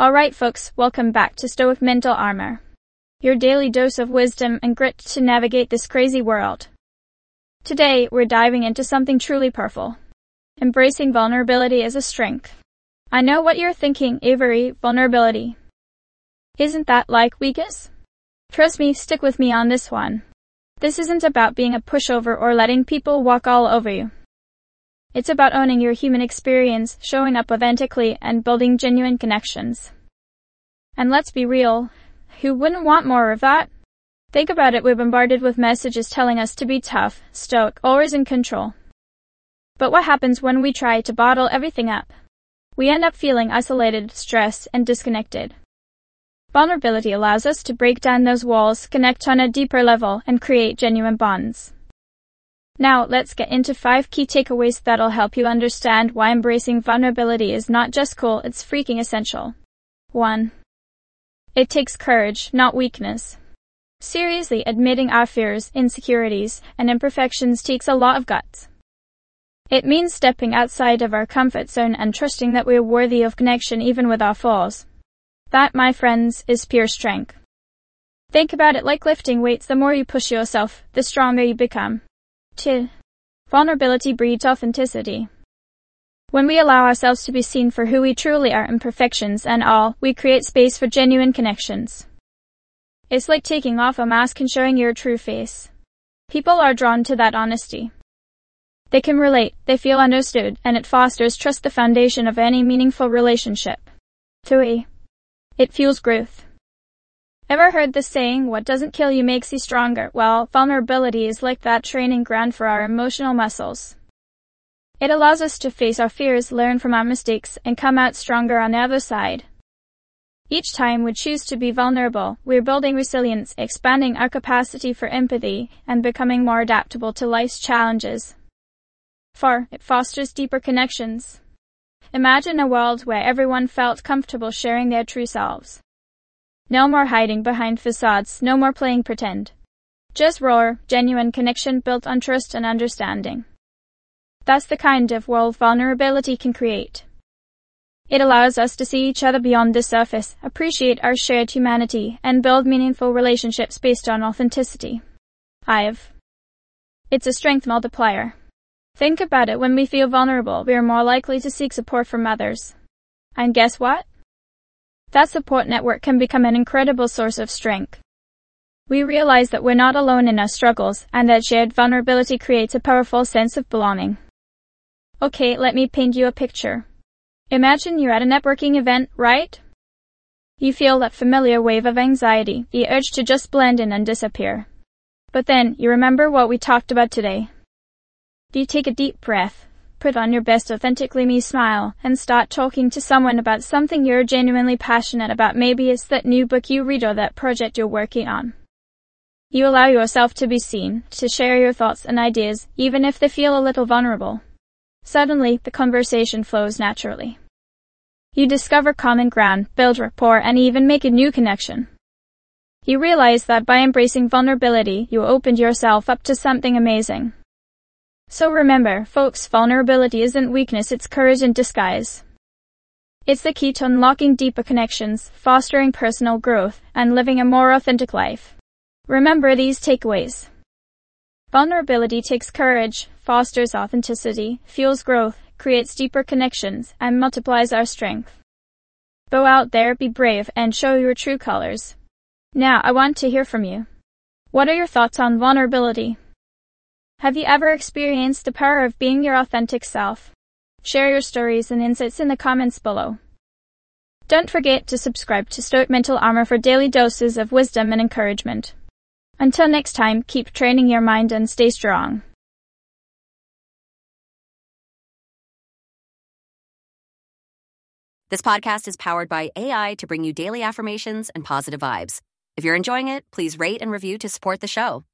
Alright folks, welcome back to Stoic Mental Armor. Your daily dose of wisdom and grit to navigate this crazy world. Today, we're diving into something truly powerful. Embracing vulnerability as a strength. I know what you're thinking, Avery, vulnerability. Isn't that like weakness? Trust me, stick with me on this one. This isn't about being a pushover or letting people walk all over you. It's about owning your human experience, showing up authentically, and building genuine connections. And let's be real, who wouldn't want more of that? Think about it, we're bombarded with messages telling us to be tough, stoic, always in control. But what happens when we try to bottle everything up? We end up feeling isolated, stressed, and disconnected. Vulnerability allows us to break down those walls, connect on a deeper level, and create genuine bonds. Now, let's get into 5 key takeaways that'll help you understand why embracing vulnerability is not just cool, it's freaking essential. 1. It takes courage, not weakness. Seriously, admitting our fears, insecurities, and imperfections takes a lot of guts. It means stepping outside of our comfort zone and trusting that we're worthy of connection even with our flaws. That, my friends, is pure strength. Think about it like lifting weights. The more you push yourself, the stronger you become. 2. Vulnerability breeds authenticity. When we allow ourselves to be seen for who we truly are, imperfections and all, we create space for genuine connections. It's like taking off a mask and showing your true face. People are drawn to that honesty. They can relate, they feel understood, and it fosters trust, the foundation of any meaningful relationship. 3. It fuels growth. Ever heard the saying, what doesn't kill you makes you stronger? Well, vulnerability is like that training ground for our emotional muscles. It allows us to face our fears, learn from our mistakes, and come out stronger on the other side. Each time we choose to be vulnerable, we're building resilience, expanding our capacity for empathy, and becoming more adaptable to life's challenges. 4. It fosters deeper connections. Imagine a world where everyone felt comfortable sharing their true selves. No more hiding behind facades, no more playing pretend. Just raw, genuine connection built on trust and understanding. That's the kind of world vulnerability can create. It allows us to see each other beyond the surface, appreciate our shared humanity, and build meaningful relationships based on authenticity. 5. It's a strength multiplier. Think about it, when we feel vulnerable, we are more likely to seek support from others. And guess what? That support network can become an incredible source of strength. We realize that we're not alone in our struggles, and that shared vulnerability creates a powerful sense of belonging. Okay, let me paint you a picture. Imagine you're at a networking event, right? You feel that familiar wave of anxiety, the urge to just blend in and disappear. But then, you remember what we talked about today. You take a deep breath, put on your best authentically me smile, and start talking to someone about something you're genuinely passionate about. Maybe it's that new book you read or that project you're working on. You allow yourself to be seen, to share your thoughts and ideas, even if they feel a little vulnerable. Suddenly, the conversation flows naturally. You discover common ground, build rapport, and even make a new connection. You realize that by embracing vulnerability, you opened yourself up to something amazing. So remember, folks, vulnerability isn't weakness, it's courage in disguise. It's the key to unlocking deeper connections, fostering personal growth, and living a more authentic life. Remember these takeaways. Vulnerability takes courage, fosters authenticity, fuels growth, creates deeper connections, and multiplies our strength. Go out there, be brave, and show your true colors. Now, I want to hear from you. What are your thoughts on vulnerability? Have you ever experienced the power of being your authentic self? Share your stories and insights in the comments below. Don't forget to subscribe to Stoic Mental Armor for daily doses of wisdom and encouragement. Until next time, keep training your mind and stay strong. This podcast is powered by AI to bring you daily affirmations and positive vibes. If you're enjoying it, please rate and review to support the show.